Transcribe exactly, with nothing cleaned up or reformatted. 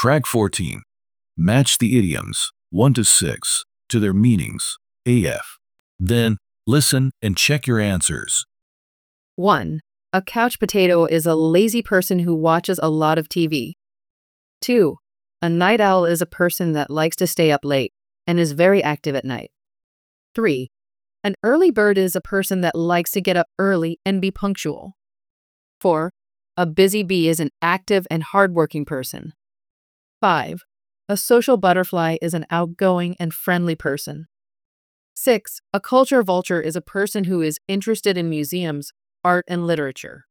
Track fourteen. Match the idioms one to six to their meanings. A F. Then, listen and check your answers. one. A couch potato is a lazy person who watches a lot of T V. two. A night owl is a person that likes to stay up late and is very active at night. three. An early bird is a person that likes to get up early and be punctual. four. A busy bee is an active and hardworking person. five. A social butterfly is an outgoing and friendly person. six. A culture vulture is a person who is interested in museums, art, and literature.